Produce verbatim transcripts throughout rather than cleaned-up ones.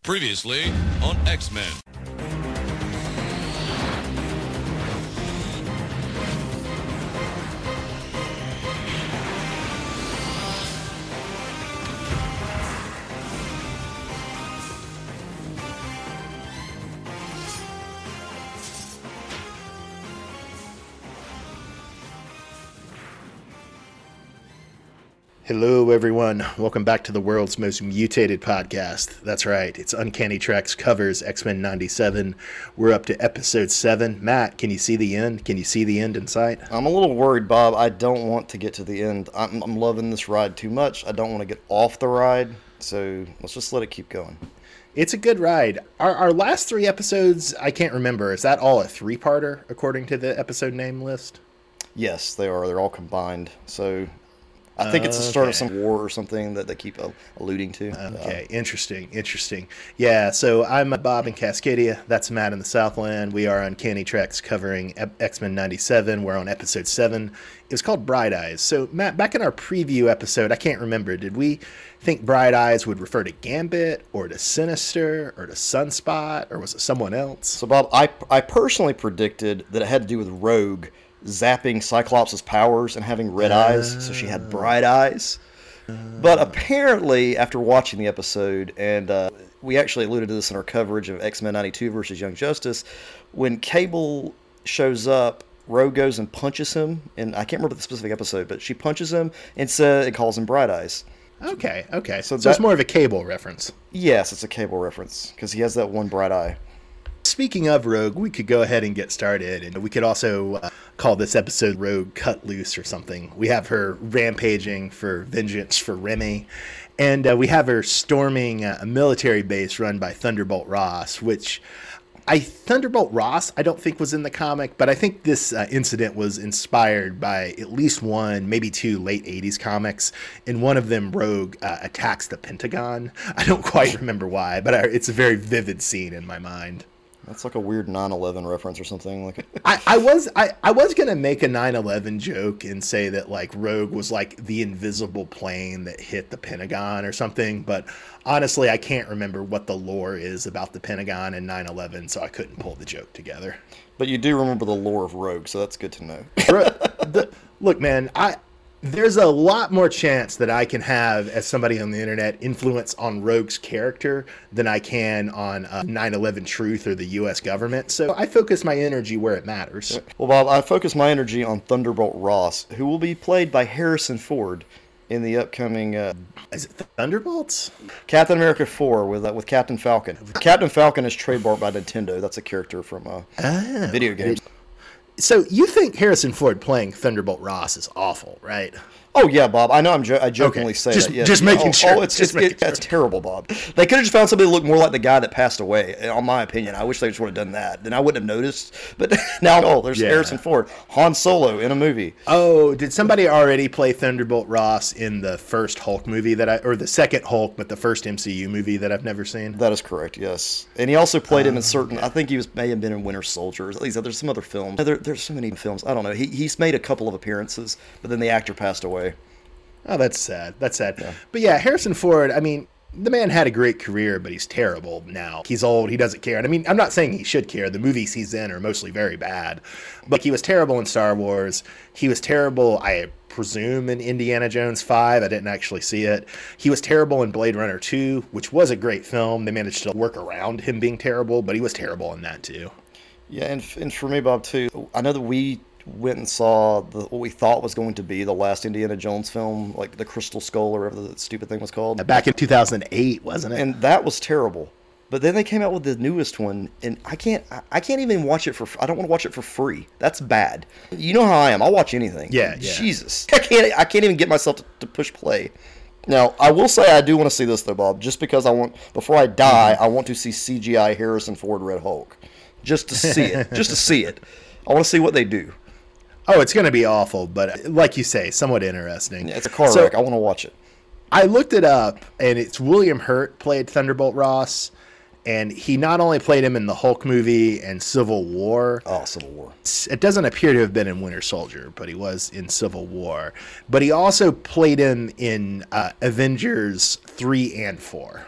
Previously on X-Men. Hello, everyone. Welcome back to the world's most mutated podcast. That's right. It's Uncanny Treks covers X-Men ninety-seven. We're up to episode seven. Matt, can you see the end? Can you see the end in sight? I'm a little worried, Bob. I don't want to get to the end. I'm, I'm loving this ride too much. I don't want to get off the ride. So let's just let it keep going. It's a good ride. Our, our last three episodes, I can't remember. Is that all a three-parter, according to the episode name list? Yes, they are. They're all combined. So I think it's the start of some war or something that they keep alluding to. Okay, uh, interesting, interesting. Yeah, so I'm Bob in Cascadia. That's Matt in the Southland. We are Uncanny Treks covering X-Men ninety-seven. We're on episode seven. It was called Bright Eyes. So, Matt, back in our preview episode, I can't remember, did we think Bright Eyes would refer to Gambit or to Sinister or to Sunspot, or was it someone else? So, Bob, I, I personally predicted that it had to do with Rogue zapping Cyclops' powers and having red uh, eyes, so she had bright eyes. Uh, but apparently, after watching the episode, and uh, we actually alluded to this in our coverage of X-Men ninety-two versus Young Justice, when Cable shows up, Rogue goes and punches him, and I can't remember the specific episode, but she punches him and says it calls him Bright Eyes. Okay, okay. So, So so that- it's more of a Cable reference. Yes, it's a Cable reference, because he has that one bright eye. Speaking of Rogue, we could go ahead and get started, and we could also uh, call this episode Rogue Cut Loose or something. We have her rampaging for vengeance for Remy, and uh, we have her storming uh, a military base run by Thunderbolt Ross, which I Thunderbolt Ross I don't think was in the comic, but I think this uh, incident was inspired by at least one, maybe two late eighties comics. In one of them, Rogue uh, attacks the Pentagon. I don't quite remember why, but I, it's a very vivid scene in my mind. That's like a weird nine eleven reference or something. Like I, I was I, I was gonna make a nine eleven joke and say that like Rogue was like the invisible plane that hit the Pentagon or something, but honestly I can't remember what the lore is about the Pentagon and nine eleven, so I couldn't pull the joke together. But you do remember the lore of Rogue, so that's good to know. the, look, man, I there's a lot more chance that I can have, as somebody on the internet, influence on Rogue's character than I can on uh, nine eleven Truth or the U S government. So I focus my energy where it matters. Well, Bob, I focus my energy on Thunderbolt Ross, who will be played by Harrison Ford in the upcoming uh, Is it Thunderbolts? Captain America four with uh, with Captain Falcon. Captain Falcon is trademarked by Nintendo. That's a character from uh, Oh. video games. So you think Harrison Ford playing Thunderbolt Ross is awful, right? Oh yeah, Bob. I know. I'm jo- I jokingly Okay. say Just- that. Yeah. just making oh, sure. Oh, it's Just just making it, that's terrible, Bob. They could have just found somebody that looked more like the guy that passed away. In my opinion, I wish they just would have done that. Then I wouldn't have noticed. But now, oh, there's Yeah. Harrison Ford, Han Solo in a movie. Oh, did somebody already play Thunderbolt Ross in the first Hulk movie that I, or the second Hulk, but the first M C U movie that I've never seen? That is correct. Yes, and he also played him in certain. I think he was may have been in Winter Soldier. At least there's some other films. There, there's so many films. I don't know. He he's made a couple of appearances, but then the actor passed away. Oh, that's sad. That's sad. Yeah. But yeah, Harrison Ford, I mean, the man had a great career, but he's terrible now. He's old. He doesn't care. And I mean, I'm not saying he should care. The movies he's in are mostly very bad. But he was terrible in Star Wars. He was terrible, I presume, in Indiana Jones five. I didn't actually see it. He was terrible in Blade Runner two, which was a great film. They managed to work around him being terrible, but he was terrible in that too. Yeah, and and for me, Bob, too. I know that we went and saw the, what we thought was going to be the last Indiana Jones film, like the Crystal Skull or whatever the stupid thing was called. Back in two thousand eight, wasn't it? And that was terrible. But then they came out with the newest one, and I can't I- I can't even watch it for I don't want to watch it for free. That's bad. You know how I am. I'll watch anything. Yeah, yeah. Jesus. I can't I can't even get myself to, to push play. Now, I will say I do want to see this though, Bob, just because I want before I die, I want to see C G I Harrison Ford Red Hulk. Just to see it. Just to see it. I want to see what they do. Oh, it's going to be awful, but like you say, somewhat interesting. Yeah, it's a car So, wreck. I want to watch it. I looked it up, and it's William Hurt played Thunderbolt Ross, and he not only played him in the Hulk movie and Civil War. Oh, Civil War. It doesn't appear to have been in Winter Soldier, but he was in Civil War. But he also played him in uh, Avengers three and four.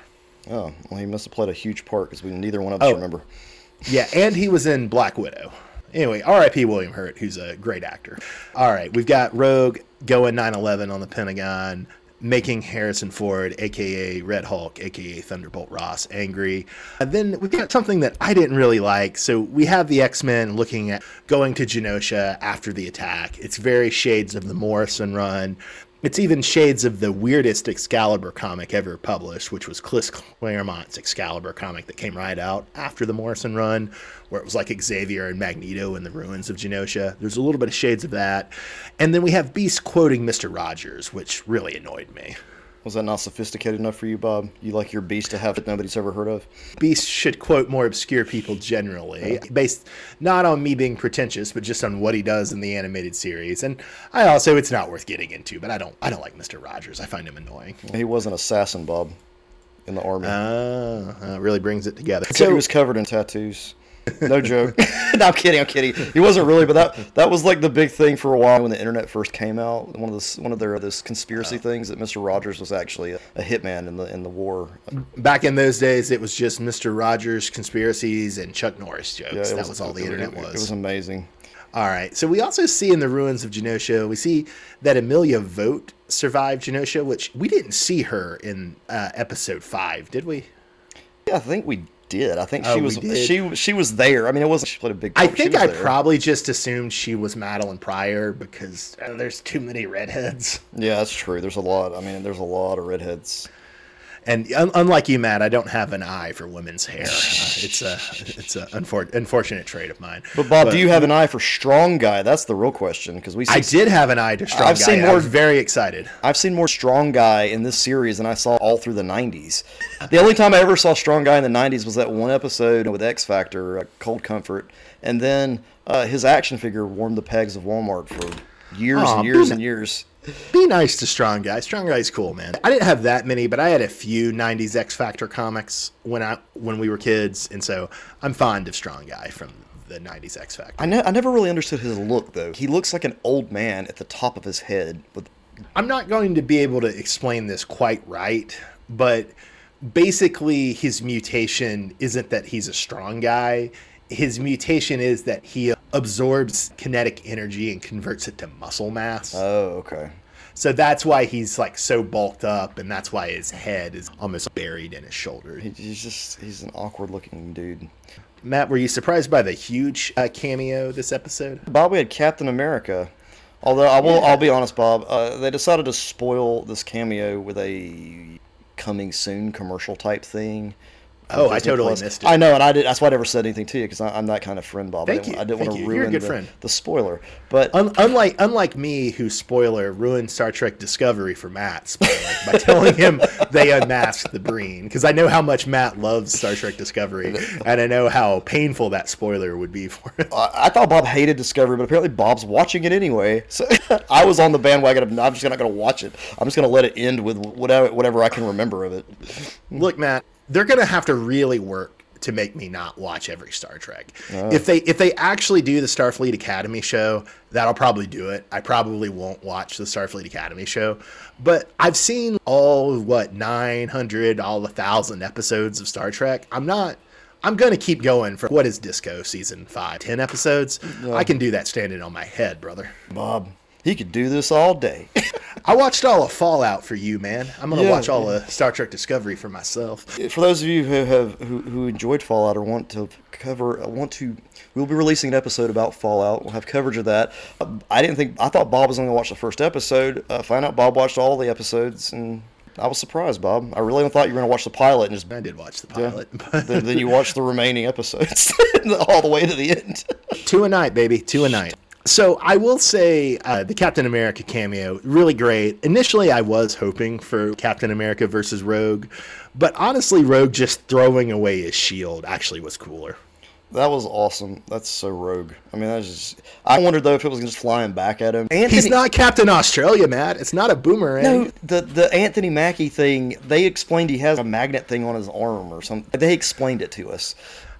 Oh, well, he must have played a huge part because we neither one of us Oh. remember. Yeah, and he was in Black Widow. Anyway, R I P William Hurt, who's a great actor. All right, we've got Rogue going nine eleven on the Pentagon, making Harrison Ford, a k a. Red Hulk, a k a. Thunderbolt Ross, angry. And then we've got something that I didn't really like. So we have the X-Men looking at going to Genosha after the attack. It's very shades of the Morrison run. It's even shades of the weirdest Excalibur comic ever published, which was Chris Claremont's Excalibur comic that came right out after the Morrison run, where it was like Xavier and Magneto in the ruins of Genosha. There's a little bit of shades of that. And then we have Beast quoting Mister Rogers, which really annoyed me. Was that not sophisticated enough for you, Bob? You like your Beast to have it nobody's ever heard of? Beast should quote more obscure people generally, based not on me being pretentious, but just on what he does in the animated series. And I also, it's not worth getting into, but I don't, I don't like Mister Rogers. I find him annoying. He was an assassin, Bob, in the army. Uh, uh, really brings it together. Except he was covered in tattoos. No joke. No, I'm kidding. I'm kidding. He wasn't really, but that that was like the big thing for a while when the internet first came out. One of the one of their this conspiracy oh. things that Mister Rogers was actually a, a hitman in the in the war. Back in those days, it was just Mister Rogers conspiracies and Chuck Norris jokes. Yeah, that was, was all the it, internet it, was. It was amazing. All right. So we also see in the ruins of Genosha, we see that Amelia Vogt survived Genosha, which we didn't see her in uh, episode five, did we? Yeah, I think we did. I think oh, she was she she was there. I mean, it wasn't she played a big part. I think I there. probably just assumed she was Madeline Pryor because uh, there's too many redheads. Yeah, that's true. There's a lot. I mean, there's a lot of redheads. And un- unlike you, Matt, I don't have an eye for women's hair. Uh, it's a it's an unfor- unfortunate trait of mine. But Bob, but, do you have an eye for strong guy? That's the real question because we. See I did have an eye to strong I've guy. Seen more, I was very excited. I've seen more strong guy in this series than I saw all through the nineties. The only time I ever saw strong guy in the nineties was that one episode with X Factor, uh, Cold Comfort, and then uh, his action figure warmed the pegs of Walmart for years Aww, and years and years. Be nice to Strong Guy. Strong Guy's cool, man. I didn't have that many, but I had a few nineties X Factor comics when I when we were kids, and so I'm fond of Strong Guy from the nineties X Factor. I, ne- I never really understood his look, though. He looks like an old man at the top of his head. With... I'm not going to be able to explain this quite right, but basically his mutation isn't that he's a strong guy. His mutation is that he absorbs kinetic energy and converts it to muscle mass. Oh, okay. So that's why he's like so bulked up, and that's why his head is almost buried in his shoulder. He's just, he's an awkward looking dude. Matt, were you surprised by the huge uh, cameo this episode? Bob, we had Captain America. Although I will, yeah. I'll be honest, Bob, uh, they decided to spoil this cameo with a coming soon commercial type thing. Oh, I totally Plus. missed it. I know, and I did. That's why I never said anything to you because I'm that kind of friend, Bob. Thank I didn't, you. I didn't Thank want to you. ruin You're a good the, friend. the spoiler. But Un- unlike unlike me, who spoiler ruined Star Trek Discovery for Matt spoiler, by telling him they unmasked the Breen, because I know how much Matt loves Star Trek Discovery, and I know how painful that spoiler would be for him. I, I thought Bob hated Discovery, but apparently Bob's watching it anyway. So I was on the bandwagon of I'm just not going to watch it. I'm just going to let it end with whatever whatever I can remember of it. Look, Matt, they're going to have to really work to make me not watch every Star Trek. Oh. If they if they actually do the Starfleet Academy show, that'll probably do it. I probably won't watch the Starfleet Academy show, but I've seen all what nine hundred, all the one thousand episodes of Star Trek. I'm not I'm going to keep going for what is Disco season five, ten episodes. Yeah. I can do that standing on my head, brother. Bob, he could do this all day. I watched all of Fallout for you, man. I'm gonna yeah, watch all yeah. of Star Trek Discovery for myself. For those of you who have who, who enjoyed Fallout or want to cover, want to, we'll be releasing an episode about Fallout. We'll have coverage of that. I didn't think I thought Bob was only gonna watch the first episode. Uh, find out Bob watched all the episodes, and I was surprised, Bob. I really thought you were gonna watch the pilot and just. I did watch the pilot. Yeah. then, then you watched the remaining episodes all the way to the end. Two a night, baby. Two a night. So I will say uh, the Captain America cameo, really great. Initially, I was hoping for Captain America versus Rogue, but honestly, Rogue just throwing away his shield actually was cooler. That was awesome. That's so Rogue. I mean, that's just. I wondered though if it was just flying back at him. Anthony, he's not Captain Australia, Matt. It's not a boomerang. No, the the Anthony Mackie thing. They explained he has a magnet thing on his arm or something. They explained it to us.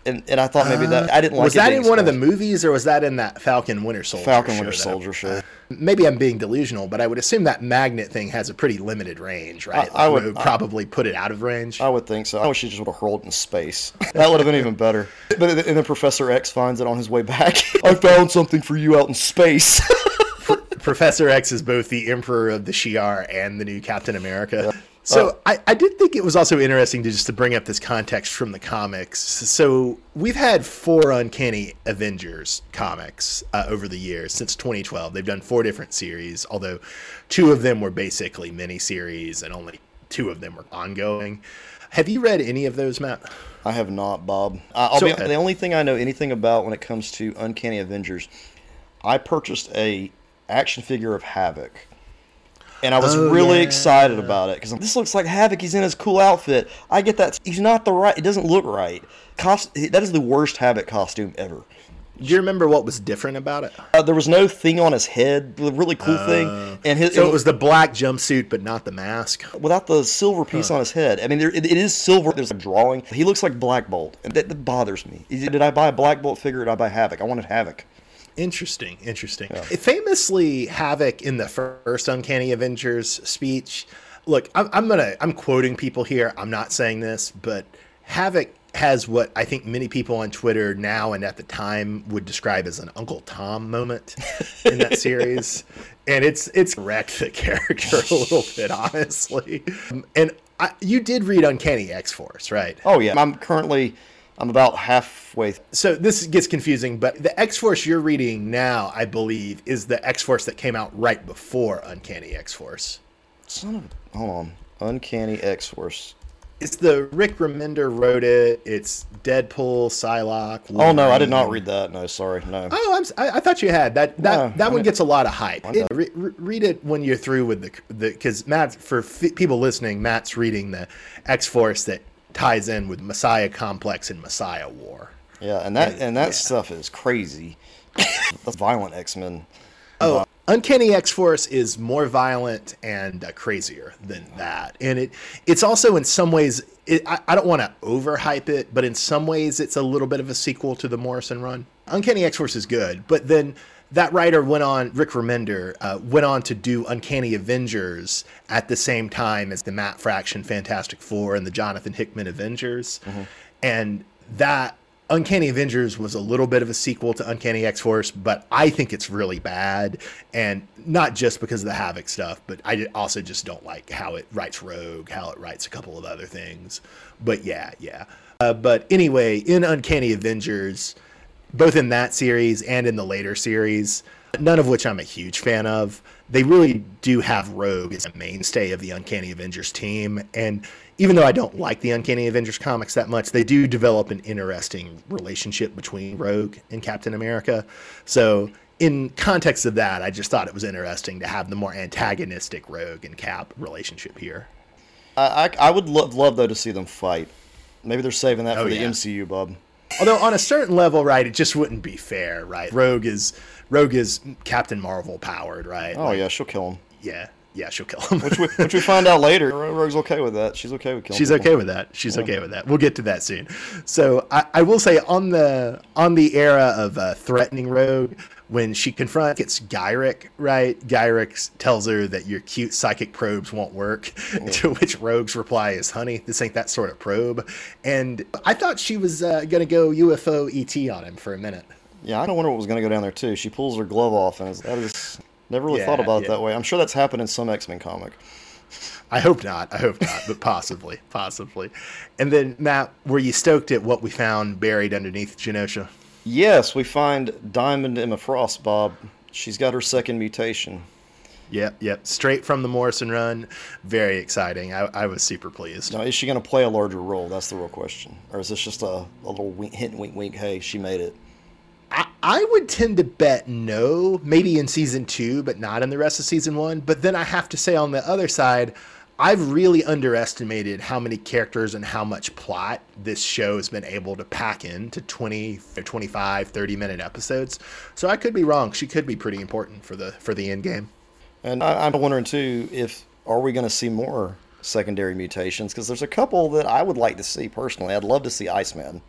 And and I thought maybe that I didn't like. Was it that being in one of the spoiled. movies, or was that in that Falcon Winter Soldier? Falcon show Winter that- Soldier show? Maybe I'm being delusional, but I would assume that magnet thing has a pretty limited range, right? I- I would- Rogue probably put it out of range. I would think so. I wish she just would have hurled it in space. That would have been even better. But and then Professor X finds it on his way back. I found something for you out in space. Professor X is both the Emperor of the Shi'ar and the new Captain America. So I, I did think it was also interesting to just to bring up this context from the comics. So we've had four Uncanny Avengers comics uh, over the years since twenty twelve. They've done four different series, although two of them were basically miniseries and only two of them were ongoing. Have you read any of those, Matt? I have not, Bob. I- I'll So- be the only thing I know anything about when it comes to Uncanny Avengers. I purchased a action figure of Havoc. And I was Oh, really yeah. excited about it because this looks like Havoc. He's in his cool outfit. I get that. He's not the right. It doesn't look right. Cost, that is the worst Havoc costume ever. Do you remember what was different about it? Uh, there was no thing on his head. The really cool thing. And his, So it was the black jumpsuit, but not the mask. without the silver piece on his head. I mean, there, it, it is silver. There's a drawing. He looks like Black Bolt, and that, that bothers me. Did I buy a Black Bolt figure? Or did I buy Havoc? I wanted Havoc. Interesting, interesting. Famously, Havoc in the first Uncanny Avengers speech. Look, I'm, I'm gonna, I'm quoting people here. I'm not saying this, but Havoc has what I think many people on Twitter now and at the time would describe as an Uncle Tom moment in that series, and it's it's wrecked the character a little bit, honestly. And I, you did read Uncanny X-Force, right? Oh yeah, I'm currently. I'm about halfway. Th- So this gets confusing, but the X-Force you're reading now, I believe, is the X-Force that came out right before Uncanny X-Force. Son of. Hold on. Uncanny X-Force. It's the Rick Remender wrote it. It's Deadpool, Psylocke. Oh no, I did not Wolverine. read that. No, sorry, no. Oh, I'm, s- I, I thought you had that. That No, that I one mean- gets a lot of hype. I know. It- re, re- read it when you're through with the the because Matt, for f- people listening, Matt's reading the X-Force that ties in with Messiah Complex and Messiah War. Yeah, and that and that Yeah. stuff is crazy. That's violent X-Men. Oh, Uncanny X-Force is more violent and uh, crazier than that. And it it's also in some ways, it, I, I don't want to overhype it, but in some ways it's a little bit of a sequel to the Morrison run. Uncanny X-Force is good, but then that writer went on, Rick Remender, uh, went on to do Uncanny Avengers at the same time as the Matt Fraction Fantastic Four and the Jonathan Hickman Avengers. And that Uncanny Avengers was a little bit of a sequel to Uncanny X-Force, but I think it's really bad. And not just because of the Havoc stuff, but I also just don't like how it writes Rogue, how it writes a couple of other things. But yeah, yeah. Uh, but anyway, in Uncanny Avengers, both in that series and in the later series, none of which I'm a huge fan of, they really do have Rogue as a mainstay of the Uncanny Avengers team. And even though I don't like the Uncanny Avengers comics that much, they do develop an interesting relationship between Rogue and Captain America. So in context of that, I just thought it was interesting to have the more antagonistic Rogue and Cap relationship here. I I, I would love, love though to see them fight. Maybe they're saving that Oh, for the yeah. M C U, Bob. Although on a certain level, right, it just wouldn't be fair, right? Rogue is Rogue is Captain Marvel powered, right? Oh Like, yeah, she'll kill him. yeah, yeah, she'll kill him. Which we, which we find out later. Rogue's okay with that. She's okay with killing. She's people. okay with that. She's okay with that. We'll get to that soon. So I, I will say on the on the era of uh, threatening Rogue, when she confronts it's Gyrick, right? Gyrick tells her that your cute psychic probes won't work. To which Rogue's reply is, "Honey, this ain't that sort of probe." And I thought she was uh, gonna go U F O E T on him for a minute. Yeah, I don't wonder what was going to go down there too. She pulls her glove off, and it's, that is never really Yeah, thought about it yeah. that way. I'm sure that's happened in some X-Men comic. I hope not. I hope not, but possibly, possibly. And then, Matt, were you stoked at what we found buried underneath Genosha? Yes, we find Diamond Emma Frost, Bob. She's got her second mutation. Yep, yep. Straight from the Morrison run. Very exciting. I, I was super pleased. Now, is she going to play a larger role? That's the real question. Or is this just a, a little wink, hint, wink, wink, hey, she made it? I, I would tend to bet no, maybe in season two, but not in the rest of season one. But then I have to say on the other side, I've really underestimated how many characters and how much plot this show has been able to pack into twenty, twenty-five, thirty minute episodes. So I could be wrong. She could be pretty important for the for the end game. And I, I'm wondering, too, if are we going to see more secondary mutations? Because there's a couple that I would like to see personally. I'd love to see Iceman.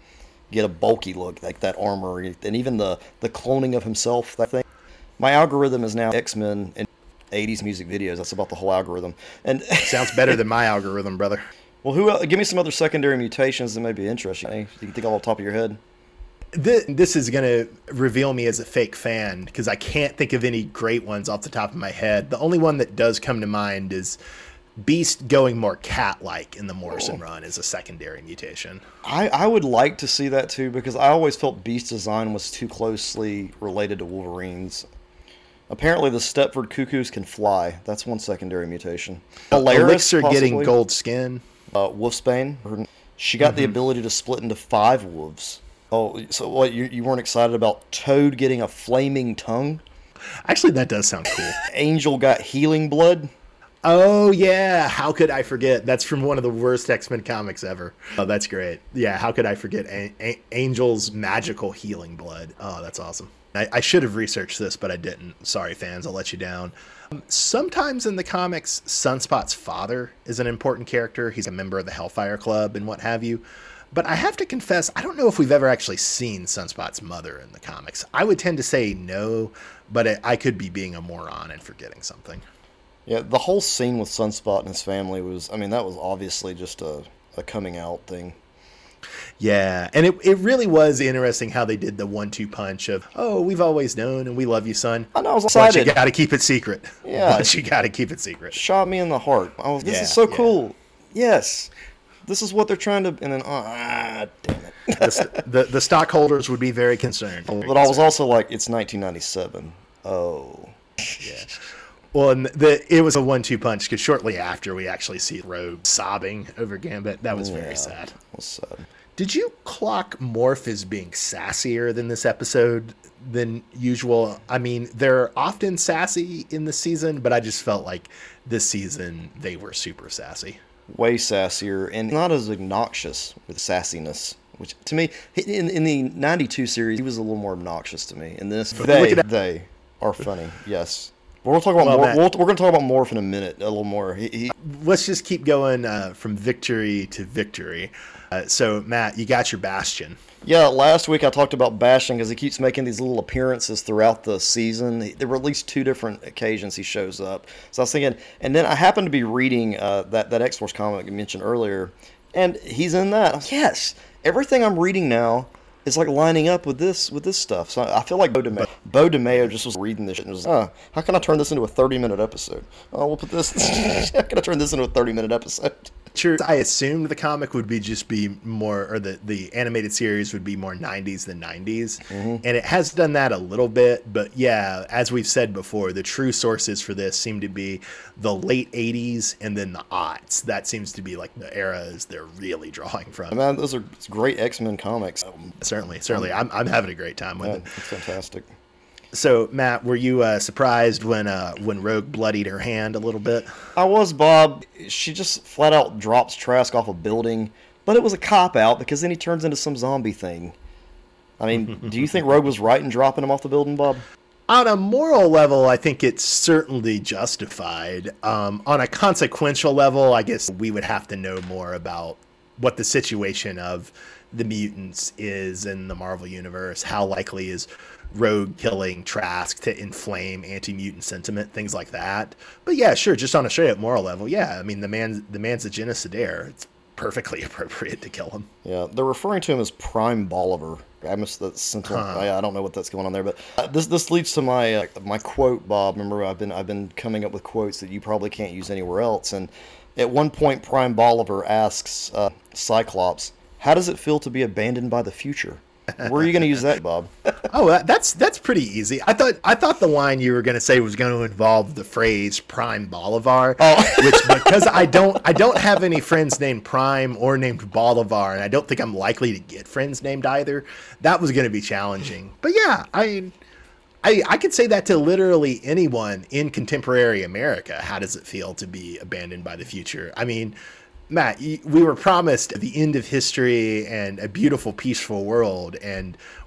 get a bulky look, like that armor, and even the, the cloning of himself, that thing. My algorithm is now X-Men and eighties music videos. That's about the whole algorithm. And Sounds better than my algorithm, brother. well, who? el- Give me some other secondary mutations that may be interesting. eh? You can think off the top of your head. This, this is going to reveal me as a fake fan because I can't think of any great ones off the top of my head. The only one that does come to mind is Beast going more cat-like in the Morrison run as a secondary mutation. I, I would like to see that too, because I always felt Beast's design was too closely related to Wolverine's. Apparently, the Stepford Cuckoos can fly. That's one secondary mutation. Polaris, Elixir getting possibly. gold skin. Uh, Wolfsbane. Her- She got the ability to split into five wolves. Oh, so what? You, you weren't excited about Toad getting a flaming tongue? Actually, that does sound cool. Angel got healing blood. Oh, yeah. How could I forget? That's from one of the worst X-Men comics ever. Oh, that's great. Yeah, how could I forget A- A- Angel's magical healing blood? Oh, that's awesome. I, I should have researched this, but I didn't. Sorry, fans. I'll let you down. Um, sometimes in the comics, Sunspot's father is an important character. He's a member of the Hellfire Club and what have you. But I have to confess, I don't know if we've ever actually seen Sunspot's mother in the comics. I would tend to say no, but I, I could be being a moron and forgetting something. Yeah, the whole scene with Sunspot and his family was, I mean, that was obviously just a, a coming out thing. Yeah, and it, it really was interesting how they did the one two punch of, oh, we've always known and we love you, son. I know, I was But excited. you got to keep it secret. Yeah. But you got to keep it secret. Shot me in the heart. I was, this Yeah, is so yeah. cool. Yes. This is what they're trying to, and then, ah, damn it. The, st- the, the stockholders would be very concerned. But I was also like, it's nineteen ninety-seven. Oh. Yeah. Well, and the it was a one two punch because shortly after we actually see Rogue sobbing over Gambit. That was Yeah, very sad. That was sad. Did you clock Morph as being sassier than this episode than usual? I mean, they're often sassy in the season, but I just felt like this season they were super sassy. Way sassier and not as obnoxious with sassiness. Which to me, in in the ninety-two series, he was a little more obnoxious to me. In this, they look at- they are funny. Yes, we're gonna talk about Well, more. Matt- We'll, we're gonna talk about Morph in a minute, a little more. He, he, Let's just keep going uh, from victory to victory. Uh, so, Matt, you got your Bastion. yeah, last week I talked about Bastion because he keeps making these little appearances throughout the season. There were at least two different occasions he shows up. So I was thinking, and then I happened to be reading uh, that that X Force comic you mentioned earlier, and he's in that. I'm like, yes, everything I'm reading now is like lining up with this with this stuff. So I feel like Bo DeMayo, Bo DeMayo just was reading this shit and was, uh, how can I turn this into a thirty minute episode? Oh, we'll put this. How can I turn this into a thirty minute episode? Sure, I assumed the comic would be just be more, or the, the animated series would be more nineties than nineties. And it has done that a little bit. But yeah, as we've said before, the true sources for this seem to be the late eighties and then the aughts. That seems to be like the eras they're really drawing from. Man, those are great X Men comics. Um, Certainly, certainly. I'm, I'm having a great time with yeah, it. it's fantastic. So, Matt, were you uh, surprised when uh, when Rogue bloodied her hand a little bit? I was, Bob. She just flat out drops Trask off a building, but it was a cop out because then he turns into some zombie thing. I mean, do you think Rogue was right in dropping him off the building, Bob? On a moral level, I think it's certainly justified. Um, on a consequential level, I guess we would have to know more about what the situation of the mutants is in the Marvel Universe. How likely is Rogue killing Trask to inflame anti-mutant sentiment, things like that. But yeah, sure, just on a straight up moral level, yeah. I mean, the man, the man's a genocidaire. It's perfectly appropriate to kill him. Yeah, they're referring to him as Prime Bolivar. I missed that sentence. Huh. I, I don't know what that's going on there, but uh, this this leads to my uh, my quote, Bob. Remember, I've been I've been coming up with quotes that you probably can't use anywhere else. And at one point, Prime Bolivar asks uh, Cyclops, "How does it feel to be abandoned by the future?" Where are you going to use that, Bob? Oh, that- that's that's pretty easy. I thought I thought the line you were going to say was going to involve the phrase Prime Bolivar, Oh. which because I don't I don't have any friends named Prime or named Bolivar, and I don't think I'm likely to get friends named either. That was going to be challenging. But yeah, I I I could say that to literally anyone in contemporary America. How does it feel to be abandoned by the future? I mean, Matt, y- we were promised the end of history and a beautiful, peaceful world, and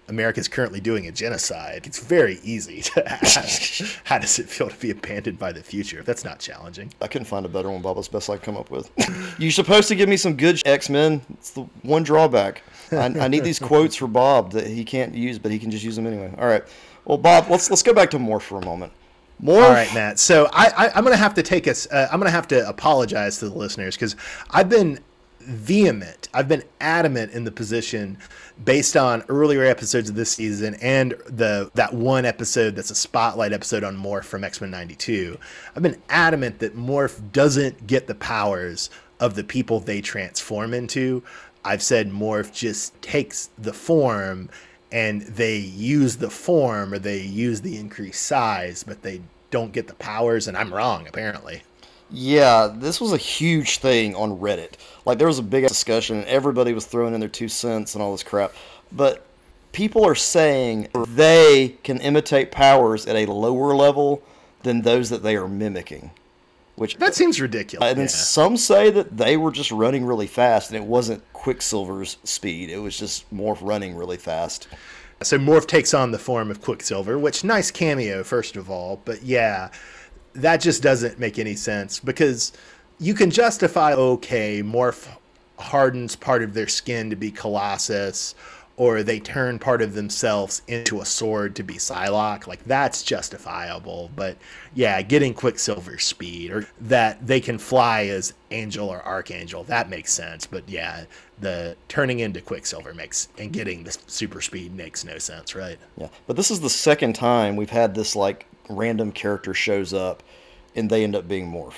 America's currently doing a genocide, it's very easy to ask, how does it feel to be abandoned by the future? That's not challenging. I couldn't find a better one, Bob. That's the best I could come up with. You're supposed to give me some good X-Men. It's the one drawback. I, I need these quotes for Bob that he can't use, but he can just use them anyway. All right. Well, Bob, let's let's go back to Morph for a moment. Morph. All right, Matt. So I, I, I'm going to have to take us. Uh, I'm going to have to apologize to the listeners because I've been vehement. I've been adamant in the position based on earlier episodes of this season and the that one episode that's a spotlight episode on Morph from X-Men ninety-two. I've been adamant that Morph doesn't get the powers of the people they transform into. I've said Morph just takes the form and they use the form or they use the increased size, but they don't get the powers, and I'm wrong, apparently. Yeah, this was a huge thing on Reddit. Like, there was a big discussion, and everybody was throwing in their two cents and all this crap. But people are saying they can imitate powers at a lower level than those that they are mimicking. Which That seems ridiculous. And then yeah. some say that they were just running really fast, and it wasn't Quicksilver's speed. It was just Morph running really fast. So Morph takes on the form of Quicksilver, which, nice cameo, first of all. But yeah, that just doesn't make any sense because you can justify, okay, Morph hardens part of their skin to be Colossus, or they turn part of themselves into a sword to be Psylocke. Like, that's justifiable. But yeah, getting Quicksilver's speed, or that they can fly as Angel or Archangel, that makes sense. But yeah, the turning into Quicksilver makes, and getting the super speed makes no sense, right? Yeah, but this is the second time we've had this, like, random character shows up and they end up being Morph.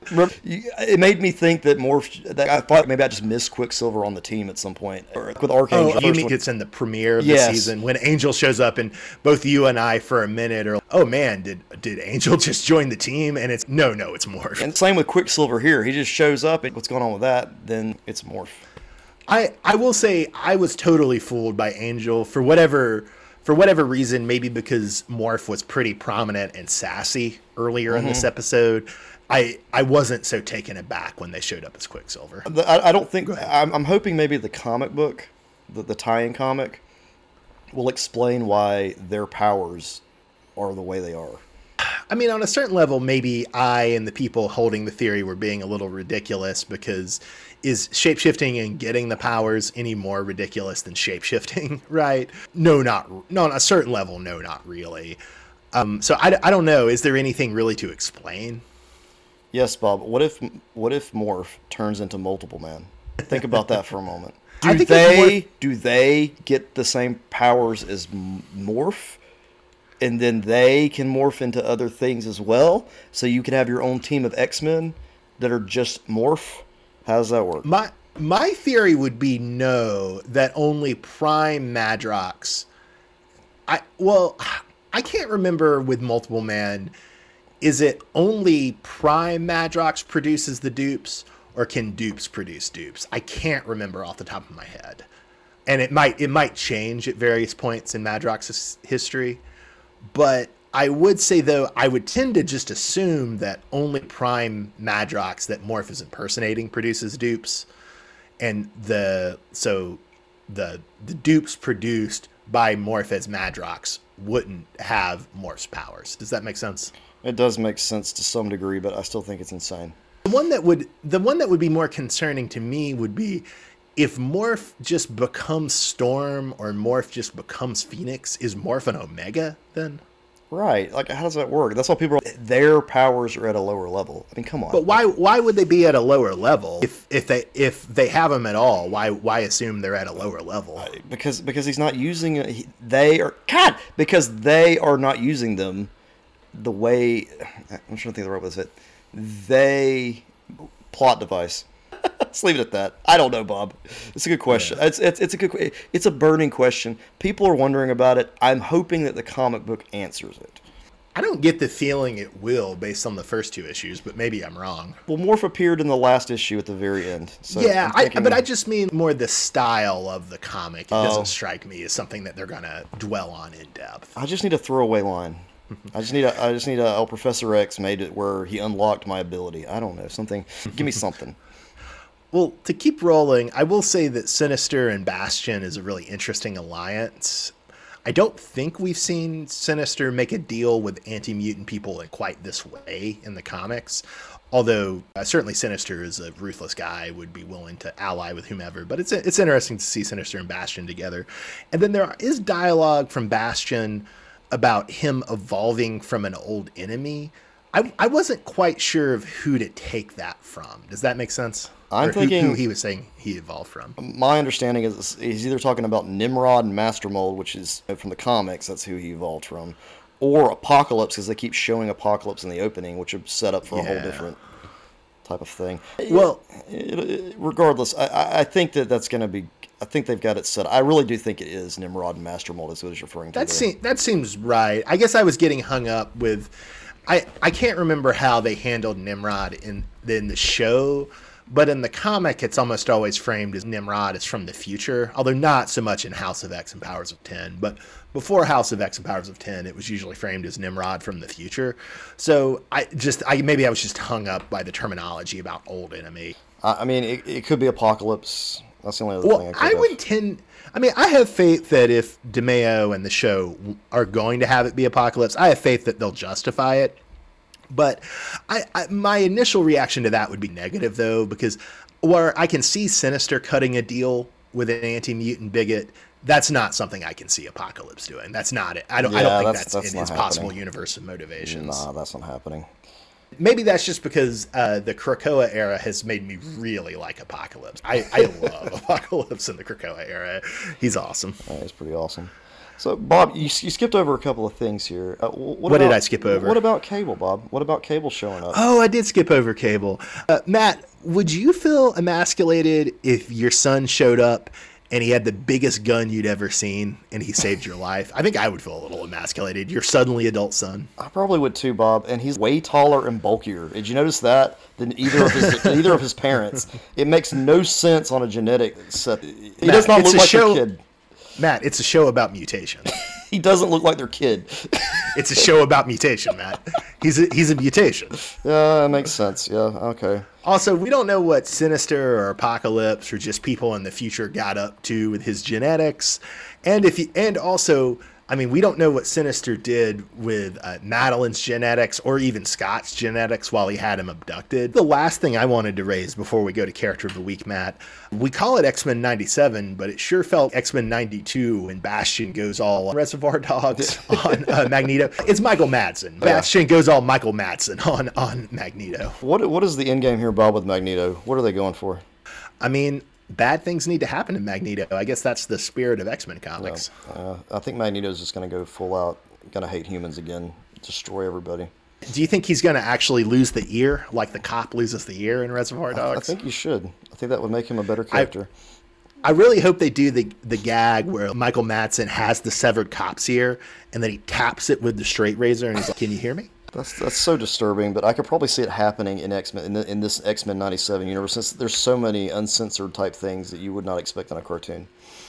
It made me think that Morph, that I thought maybe I just missed Quicksilver on the team at some point, or with Archangel. Oh, you mean it's in the premiere of Yes. the season when Angel shows up, and both you and I for a minute are, oh man, did did Angel just join the team? And it's no, no, it's Morph. And same with Quicksilver here. He just shows up, and what's going on with that? Then it's Morph. I I will say I was totally fooled by Angel for whatever for whatever reason, maybe because Morph was pretty prominent and sassy earlier Mm-hmm. in this episode. I, I wasn't so taken aback when they showed up as Quicksilver. The- I, I don't think. I'm, I'm hoping maybe the comic book, the, the tie-in comic, will explain why their powers are the way they are. I mean, on a certain level, maybe I and the people holding the theory were being a little ridiculous because is shapeshifting and getting the powers any more ridiculous than shapeshifting, right? No, not no, on a certain level, no, not really. Um, so I, I don't know. Is there anything really to explain? Yes, Bob. What if what if Morph turns into Multiple Man? Think about that for a moment. Do I think if they Morph- do they get the same powers as M- Morph, and then they can morph into other things as well? So you can have your own team of X-Men that are just Morph. How does that work? My my theory would be no, that only Prime Madrox. I well, I can't remember with Multiple Man. Is it only Prime Madrox produces the dupes, or can dupes produce dupes? I can't remember off the top of my head, and it might it might change at various points in Madrox's history. But I would say, though, I would tend to just assume that only Prime Madrox that Morph is impersonating produces dupes, and the so the the dupes produced by Morph as Madrox wouldn't have Morph's powers. Does that make sense? It does make sense to some degree, but I still think it's insane. The one that would the one that would be more concerning to me would be if Morph just becomes Storm or Morph just becomes Phoenix. Is Morph an Omega then? Right. Like, how does that work? That's why people are, their powers are at a lower level. I mean, come on. But why why would they be at a lower level if if they if they have them at all? Why why assume they're at a lower level? Because because he's not using it. He, they are God. Because they are not using them the way. I'm trying to think of the right way to say it. They plot device. Let's leave it at that. I don't know, Bob. It's a good question. Yeah. It's it's it's a good. It's a burning question. People are wondering about it. I'm hoping that the comic book answers it. I don't get the feeling it will based on the first two issues, but maybe I'm wrong. Well, Morph appeared in the last issue at the very end. So yeah, thinking, I, but I just mean more the style of the comic. It oh. doesn't strike me as something that they're going to dwell on in depth. I just need a throwaway line. I just need a. I just need a. Oh, Professor X made it where he unlocked my ability. I don't know something. Give me something. Well, to keep rolling, I will say that Sinister and Bastion is a really interesting alliance. I don't think we've seen Sinister make a deal with anti-mutant people in quite this way in the comics. Although uh, certainly Sinister is a ruthless guy, would be willing to ally with whomever. But it's it's interesting to see Sinister and Bastion together. And then there is dialogue from Bastion about him evolving from an old enemy. I, I wasn't quite sure of who to take that from. Does that make sense? I'm or thinking who, who he was saying he evolved from. My understanding is he's either talking about Nimrod and Master Mold, which is from the comics, that's who he evolved from, or Apocalypse, because they keep showing Apocalypse in the opening, which is set up for a Yeah. whole different type of thing. Well, It- it- regardless, I- I, I think that that's going to be. I think they've got it set. I really do think it is Nimrod and Master Mold. Is what he's referring to. That there. seems that seems right. I guess I was getting hung up with. I I can't remember how they handled Nimrod in in the show, but in the comic, it's almost always framed as Nimrod is from the future. Although not so much in House of X and Powers of Ten, but before House of X and Powers of Ten, it was usually framed as Nimrod from the future. So I just I maybe I was just hung up by the terminology about old enemy. I, I mean, it, it could be Apocalypse. That's the only other Well, thing I could I have. would tend. I mean, I have faith that if DeMeo and the show are going to have it be Apocalypse, I have faith that they'll justify it. But I, I my initial reaction to that would be negative, though, because where I can see Sinister cutting a deal with an anti-mutant bigot, that's not something I can see Apocalypse doing. That's not it. I don't. I Yeah, don't think that's- that's, that's in not his possible happening. universe of motivations. Nah, that's not happening. Maybe that's just because uh, the Krakoa era has made me really like Apocalypse. I, I love Apocalypse in the Krakoa era. He's awesome. That is pretty awesome. So, Bob, you, you skipped over a couple of things here. Uh, wh- what What did about- I skip over? What about Cable, Bob? What about Cable showing up? Oh, I did skip over Cable. Uh, Matt, would you feel emasculated if your son showed up and he had the biggest gun you'd ever seen and he saved your life? I think I would feel a little emasculated. Your suddenly adult son. I probably would too, Bob. And he's way taller and bulkier. Did you notice that? Than either of his than either of his parents. It makes no sense on a genetic set. He Matt, does not it's look a like show- their kid. Matt, it's a show about mutation. He doesn't look like their kid. It's a show about mutation, Matt. He's a, he's a mutation. Yeah, that makes sense. Yeah, okay. Also, we don't know what Sinister or Apocalypse or just people in the future got up to with his genetics, and if he, and also, I mean, we don't know what Sinister did with uh, Madeline's genetics or even Scott's genetics while he had him abducted. The last thing I wanted to raise before we go to Character of the Week, Matt, we call it X-Men ninety-seven, but it sure felt X-Men ninety-two when Bastion goes all Reservoir Dogs on uh, Magneto. It's Michael Madsen. Bastion goes all Michael Madsen on, on Magneto. What what is the end game here, Bob, with Magneto? What are they going for? I mean, bad things need to happen to Magneto. I guess that's the spirit of X-Men comics. Uh, I think Magneto's just going to go full out, going to hate humans again, destroy everybody. Do you think he's going to actually lose the ear, like the cop loses the ear in Reservoir Dogs? I think you should. I think that would make him a better character. I really hope they do the the gag where Michael Madsen has the severed cop's ear, and then he taps it with the straight razor, and he's like, "Can you hear me?" That's that's so disturbing, but I could probably see it happening in X-Men in, the, in this X-Men ninety-seven universe, since there's so many uncensored type things that you would not expect in a cartoon.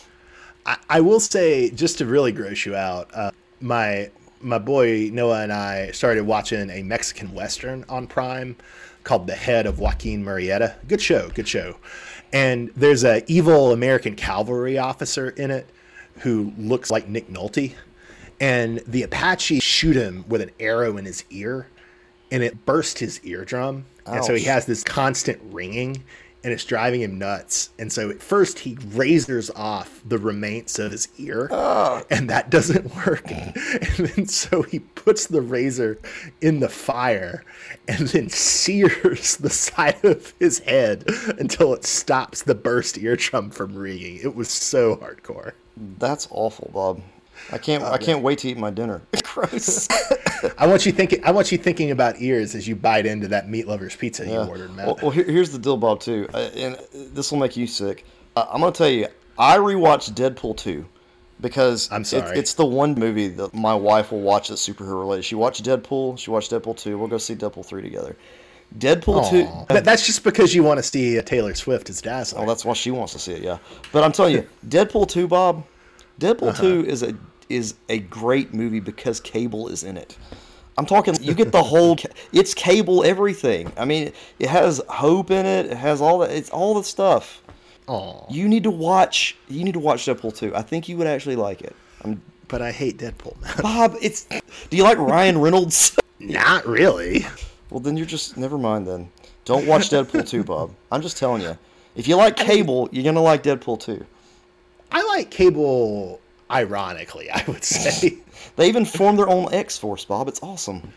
I, I will say, just to really gross you out, uh, my my boy Noah and I started watching a Mexican Western on Prime called The Head of Joaquin Murrieta. Good show, good show. And there's a evil American cavalry officer in it who looks like Nick Nolte. And the Apache shoot him with an arrow in his ear, and it burst his eardrum. And so he Ouch. has this constant ringing, and it's driving him nuts. And so at first he razors off the remains of his ear, and that doesn't work. And then so he puts the razor in the fire and then sears the side of his head until it stops the burst eardrum from ringing. It was so hardcore. That's awful, Bob. I can't. I can't wait to eat my dinner. Gross. I want you thinking. I want you thinking about ears as you bite into that meat lover's pizza you Yeah. ordered, Matt. Well, well here, here's the deal, Bob. Too, uh, and this will make you sick. Uh, I'm gonna tell you. I rewatched Deadpool two because I'm it- sorry. it's the one movie that my wife will watch that's superhero related. She watched Deadpool. She watched Deadpool two. We'll go see Deadpool three together. Deadpool two. Aw. That- that's just because you want to see uh, Taylor Swift as Dazzler. Oh, that's why she wants to see it, yeah. But I'm telling you, Deadpool two, Bob, Deadpool Uh-huh. two is a is a great movie because Cable is in it. I'm talking, you get the whole, ca- it's Cable everything. I mean, it has Hope in it. It has all that. It's all the stuff. Aw. You need to watch. You need to watch Deadpool two. I think you would actually like it. I'm but I hate Deadpool, man. Bob, it's. Do you like Ryan Reynolds? Not really. Well, then you're just. Never mind then. Don't watch Deadpool two, Bob. I'm just telling you. If you like Cable, you're going to like Deadpool two. I like Cable ironically, I would say. They even formed their own X-Force, Bob. It's awesome.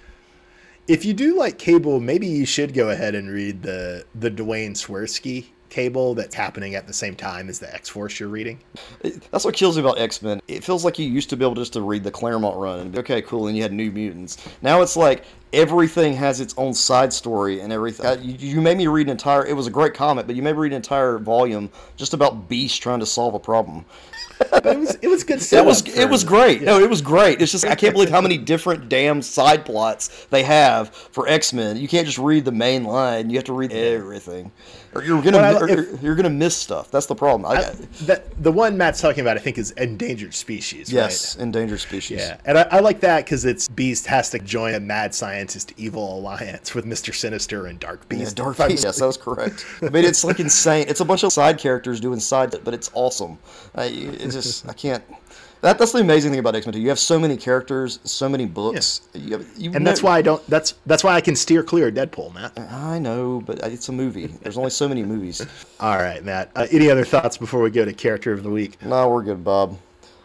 If you do like Cable, maybe you should go ahead and read the the Dwayne Swirsky Cable that's happening at the same time as the X-Force you're reading. That's what kills me about X-Men. It feels like you used to be able just to read the Claremont run and be, okay, cool, and you had New Mutants. Now it's like everything has its own side story and everything. You, you made me read an entire, it was a great comic, but you made me read an entire volume just about Beast trying to solve a problem. But it was it was good It setup was for- it was great. No, it was great. It's just I can't believe how many different damn side plots they have for X-Men. You can't just read the main line. You have to read everything, or you're gonna Well, or if- you're gonna miss stuff. That's the problem. I, I, that the one Matt's talking about, I think, is Endangered Species. yes, right? endangered species. Yeah, and I, I like that because it's Beast has to join a mad scientist evil alliance with Mister Sinister and Dark Yeah, Beast. Dark If I'm- Beast. Yes, that was correct. I mean, it's like insane. It's a bunch of side characters doing side, but it's awesome. I, it just I can't. That that's the amazing thing about X-Men. You have so many characters, so many books. You have, you And that's know- why I don't. That's that's why I can steer clear of Deadpool, Matt. I know, but it's a movie. There's only so many movies. All right, Matt. Uh, any other thoughts before we go to character of the week? No, we're good, Bob.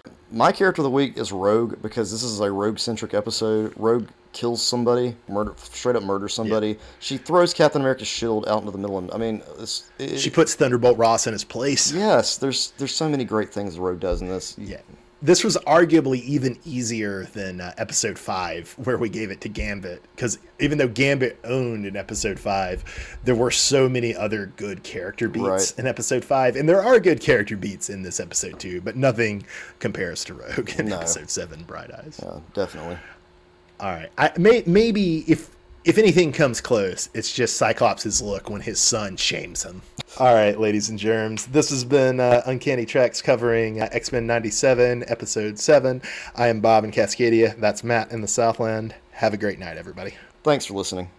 My character of the week is Rogue because this is a Rogue-centric episode. Rogue kills somebody, murder, straight up murders somebody. She throws Captain America's shield out into the middle of. I mean, it's, it, She puts Thunderbolt Ross in his place. yes. There's there's so many great things Rogue does in this. Yeah. This was arguably even easier than uh, episode five, where we gave it to Gambit. Because even though Gambit owned in episode five, there were so many other good character beats Right. in episode five. And there are good character beats in this episode too, but nothing compares to Rogue in No. episode seven, Bright Eyes. Yeah, definitely. All right. I, may, maybe if if anything comes close, it's just Cyclops' look when his son shames him. All right, ladies and germs. This has been uh, Uncanny Treks covering uh, X-Men ninety-seven, Episode seven. I am Bob in Cascadia. That's Matt in the Southland. Have a great night, everybody. Thanks for listening.